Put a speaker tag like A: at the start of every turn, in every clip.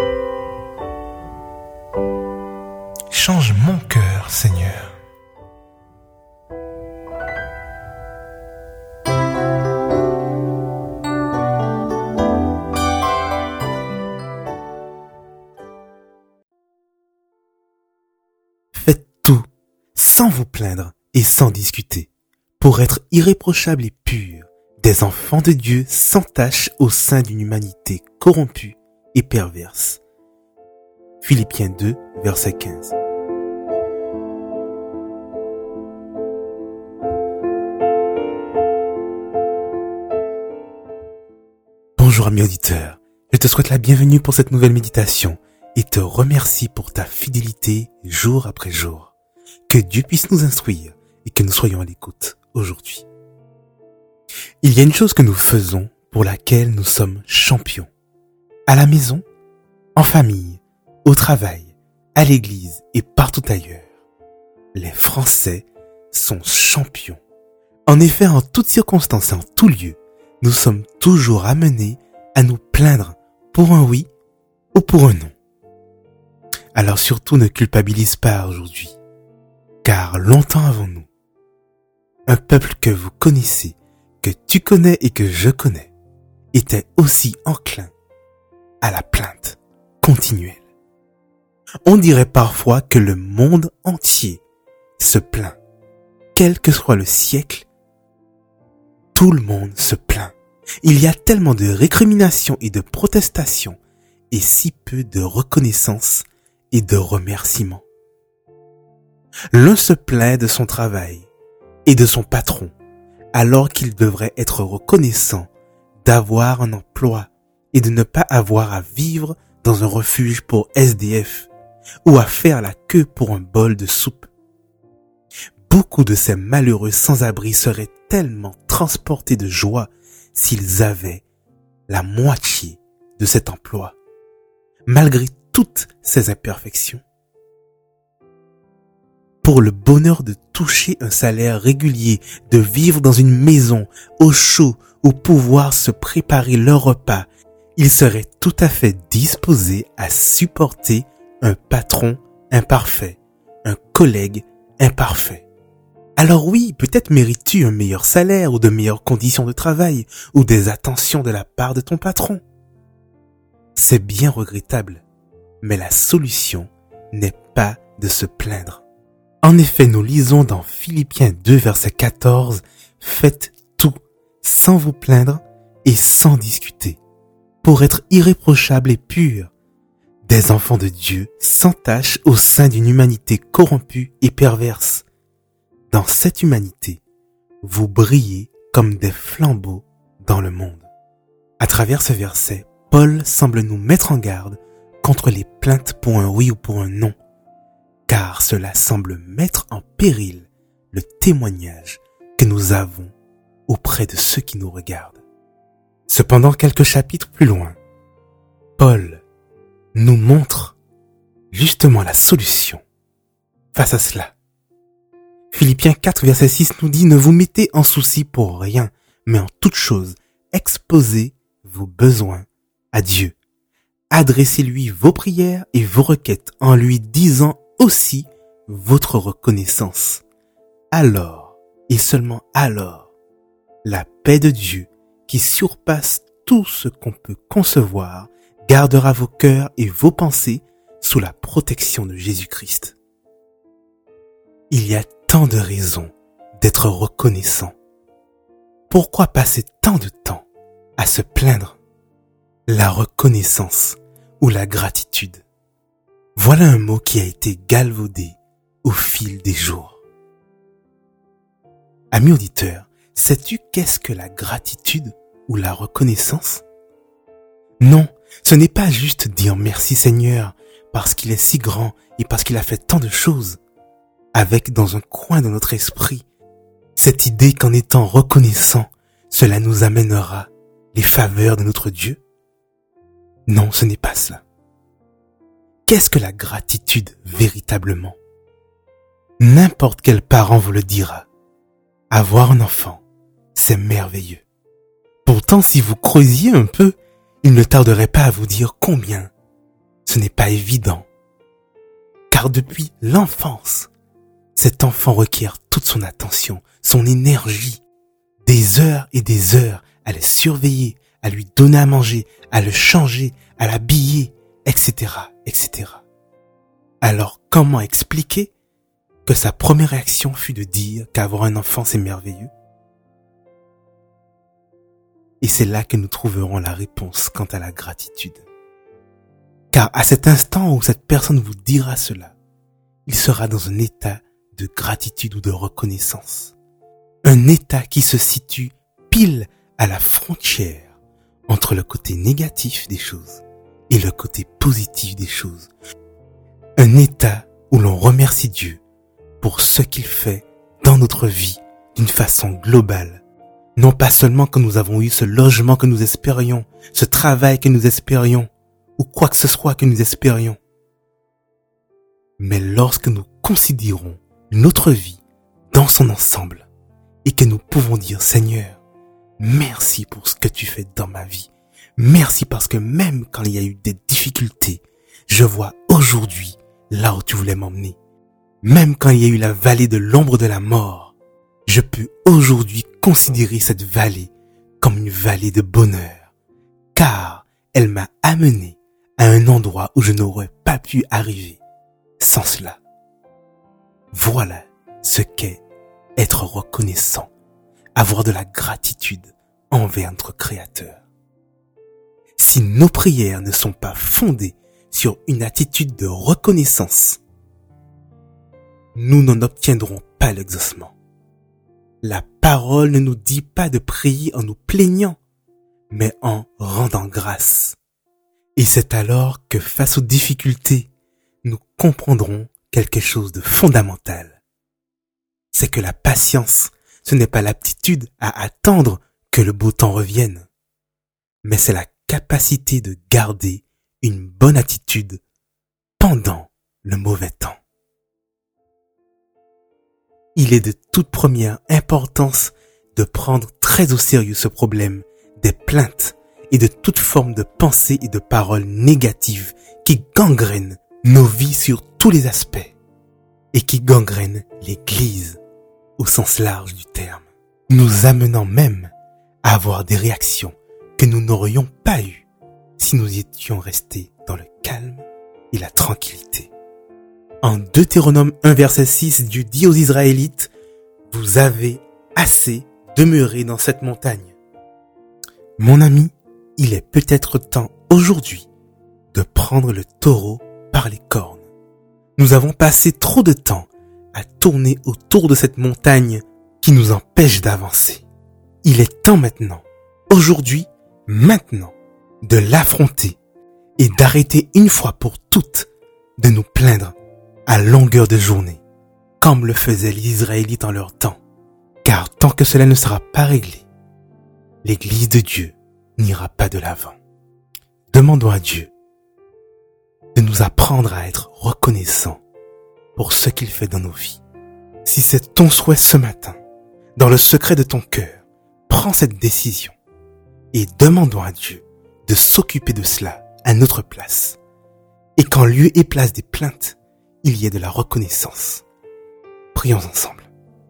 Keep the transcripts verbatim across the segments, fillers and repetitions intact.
A: Change mon cœur, Seigneur.
B: Faites tout, sans vous plaindre et sans discuter, pour être irréprochables et purs, des enfants de Dieu sans tache au sein d'une humanité corrompue et perverse. Philippiens deux, verset quinze. Bonjour amis auditeurs, je te souhaite la bienvenue pour cette nouvelle méditation et te remercie pour ta fidélité jour après jour. Que Dieu puisse nous instruire et que nous soyons à l'écoute aujourd'hui. Il y a une chose que nous faisons pour laquelle nous sommes champions. À la maison, en famille, au travail, à l'église et partout ailleurs. Les Français sont champions. En effet, en toutes circonstances et en tout lieu, nous sommes toujours amenés à nous plaindre pour un oui ou pour un non. Alors surtout ne culpabilise pas aujourd'hui, car longtemps avant nous, un peuple que vous connaissez, que tu connais et que je connais, était aussi enclin à la plainte continuelle. On dirait parfois que le monde entier se plaint. Quel que soit le siècle, tout le monde se plaint. Il y a tellement de récriminations et de protestations et si peu de reconnaissance et de remerciements. L'un se plaint de son travail et de son patron, alors qu'il devrait être reconnaissant d'avoir un emploi et de ne pas avoir à vivre dans un refuge pour S D F ou à faire la queue pour un bol de soupe. Beaucoup de ces malheureux sans-abri seraient tellement transportés de joie s'ils avaient la moitié de cet emploi, malgré toutes ces imperfections. Pour le bonheur de toucher un salaire régulier, de vivre dans une maison au chaud ou pouvoir se préparer leur repas, ils seraient tout à fait disposés à supporter un patron imparfait, un collègue imparfait. Alors oui, peut-être mérites-tu un meilleur salaire ou de meilleures conditions de travail ou des attentions de la part de ton patron. C'est bien regrettable, mais la solution n'est pas de se plaindre. En effet, nous lisons dans Philippiens deux, verset quatorze, « Faites tout sans vous plaindre et sans discuter, pour être irréprochables et purs, des enfants de Dieu sans tache au sein d'une humanité corrompue et perverse. Dans cette humanité, vous brillez comme des flambeaux dans le monde. » À travers ce verset, Paul semble nous mettre en garde contre les plaintes pour un oui ou pour un non, car cela semble mettre en péril le témoignage que nous avons auprès de ceux qui nous regardent. Cependant, quelques chapitres plus loin, Paul nous montre justement la solution face à cela. Philippiens quatre, verset six nous dit « Ne vous mettez en souci pour rien, mais en toute chose, exposez vos besoins à Dieu. Adressez-lui vos prières et vos requêtes en lui disant aussi votre reconnaissance. Alors, et seulement alors, la paix de Dieu, qui surpasse tout ce qu'on peut concevoir, gardera vos cœurs et vos pensées sous la protection de Jésus-Christ. » Il y a tant de raisons d'être reconnaissant. Pourquoi passer tant de temps à se plaindre? La reconnaissance ou la gratitude. Voilà un mot qui a été galvaudé au fil des jours. Amis auditeurs, sais-tu qu'est-ce que la gratitude ou la reconnaissance? Non, ce n'est pas juste dire merci Seigneur parce qu'il est si grand et parce qu'il a fait tant de choses, avec dans un coin de notre esprit cette idée qu'en étant reconnaissant, cela nous amènera les faveurs de notre Dieu. Non, ce n'est pas cela. Qu'est-ce que la gratitude véritablement? N'importe quel parent vous le dira. Avoir un enfant, c'est merveilleux. Pourtant, si vous creusiez un peu, il ne tarderait pas à vous dire combien ce n'est pas évident. Car depuis l'enfance, cet enfant requiert toute son attention, son énergie, des heures et des heures à le surveiller, à lui donner à manger, à le changer, à l'habiller, et cetera, et cetera. Alors comment expliquer que sa première réaction fut de dire qu'avoir un enfant c'est merveilleux? Et c'est là que nous trouverons la réponse quant à la gratitude. Car à cet instant où cette personne vous dira cela, il sera dans un état de gratitude ou de reconnaissance. Un état qui se situe pile à la frontière entre le côté négatif des choses et le côté positif des choses. Un état où l'on remercie Dieu pour ce qu'il fait dans notre vie d'une façon globale. Non pas seulement que nous avons eu ce logement que nous espérions, ce travail que nous espérions, ou quoi que ce soit que nous espérions. Mais lorsque nous considérons notre vie dans son ensemble et que nous pouvons dire Seigneur, merci pour ce que tu fais dans ma vie. Merci parce que même quand il y a eu des difficultés, je vois aujourd'hui là où tu voulais m'emmener. Même quand il y a eu la vallée de l'ombre de la mort, je peux aujourd'hui considérer cette vallée comme une vallée de bonheur, car elle m'a amené à un endroit où je n'aurais pas pu arriver sans cela. Voilà ce qu'est être reconnaissant, avoir de la gratitude envers notre Créateur. Si nos prières ne sont pas fondées sur une attitude de reconnaissance, nous n'en obtiendrons pas l'exaucement. La parole ne nous dit pas de prier en nous plaignant, mais en rendant grâce. Et c'est alors que face aux difficultés, nous comprendrons quelque chose de fondamental. C'est que la patience, ce n'est pas l'aptitude à attendre que le beau temps revienne, mais c'est la capacité de garder une bonne attitude pendant le mauvais temps. Il est de toute première importance de prendre très au sérieux ce problème des plaintes et de toute forme de pensée et de paroles négatives qui gangrènent nos vies sur tous les aspects et qui gangrènent l'Église au sens large du terme, nous amenant même à avoir des réactions que nous n'aurions pas eues si nous étions restés dans le calme et la tranquillité. En Deutéronome un verset six, Dieu dit aux Israélites, « Vous avez assez demeuré dans cette montagne. » Mon ami, il est peut-être temps aujourd'hui de prendre le taureau par les cornes. Nous avons passé trop de temps à tourner autour de cette montagne qui nous empêche d'avancer. Il est temps maintenant, aujourd'hui, maintenant, de l'affronter et d'arrêter une fois pour toutes de nous plaindre à longueur de journée, comme le faisaient les Israélites en leur temps. Car tant que cela ne sera pas réglé, l'Église de Dieu n'ira pas de l'avant. Demandons à Dieu de nous apprendre à être reconnaissants pour ce qu'il fait dans nos vies. Si c'est ton souhait ce matin, dans le secret de ton cœur, prends cette décision et demandons à Dieu de s'occuper de cela à notre place. Et qu'en lieu et place des plaintes, il y ait de la reconnaissance. Prions ensemble.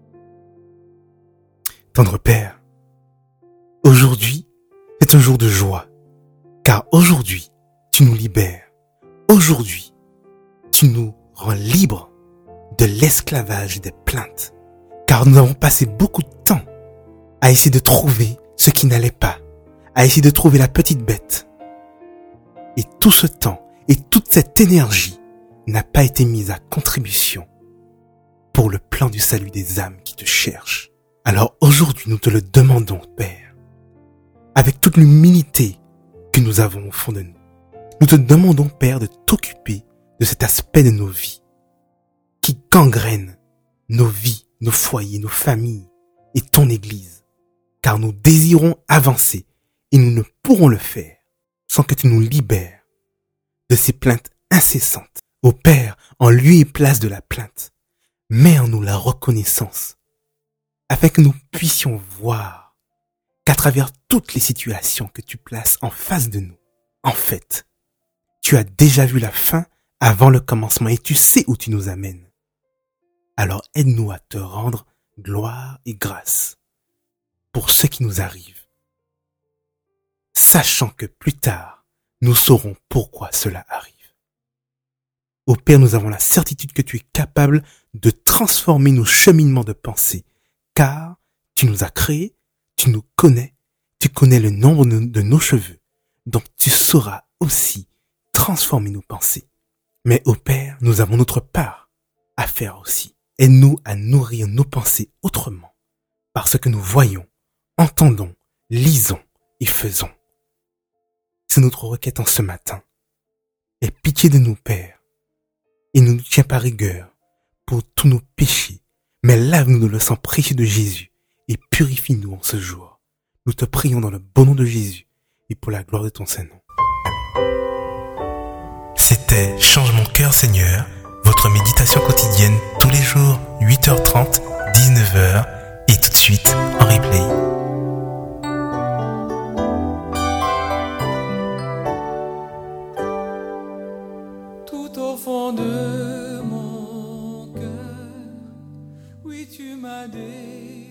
B: Tendre Père, aujourd'hui, c'est un jour de joie, car aujourd'hui, tu nous libères. Aujourd'hui, tu nous rends libres de l'esclavage des plaintes, car nous avons passé beaucoup de temps à essayer de trouver ce qui n'allait pas, à essayer de trouver la petite bête. Et tout ce temps et toute cette énergie n'a pas été mise à contribution pour le plan du salut des âmes qui te cherchent. Alors aujourd'hui, nous te le demandons, Père, avec toute l'humilité que nous avons au fond de nous. Nous te demandons, Père, de t'occuper de cet aspect de nos vies qui gangrène nos vies, nos foyers, nos familles et ton Église, car nous désirons avancer et nous ne pourrons le faire sans que tu nous libères de ces plaintes incessantes. Ô Père, en lieu et place de la plainte, mets en nous la reconnaissance, afin que nous puissions voir qu'à travers toutes les situations que tu places en face de nous, en fait, tu as déjà vu la fin avant le commencement et tu sais où tu nous amènes. Alors aide-nous à te rendre gloire et grâce pour ce qui nous arrive, sachant que plus tard, nous saurons pourquoi cela arrive. Ô Père, nous avons la certitude que tu es capable de transformer nos cheminements de pensée, car tu nous as créés, tu nous connais, tu connais le nombre de nos cheveux, donc tu sauras aussi transformer nos pensées. Mais ô Père, nous avons notre part à faire aussi. Aide-nous à nourrir nos pensées autrement, par ce que nous voyons, entendons, lisons et faisons. C'est notre requête en ce matin. Aie pitié de nous, Père, et ne nous tiens pas rigueur pour tous nos péchés, mais lave-nous de le sang précieux de Jésus et purifie-nous en ce jour. Nous te prions dans le bon nom de Jésus et pour la gloire de ton Saint-Nom.
A: C'était Change mon cœur, Seigneur, votre méditation quotidienne tous les jours, huit heures trente, dix-neuf heures, et tout de suite en replay.
C: Tout au fond de mon cœur, oui, tu m'as dit.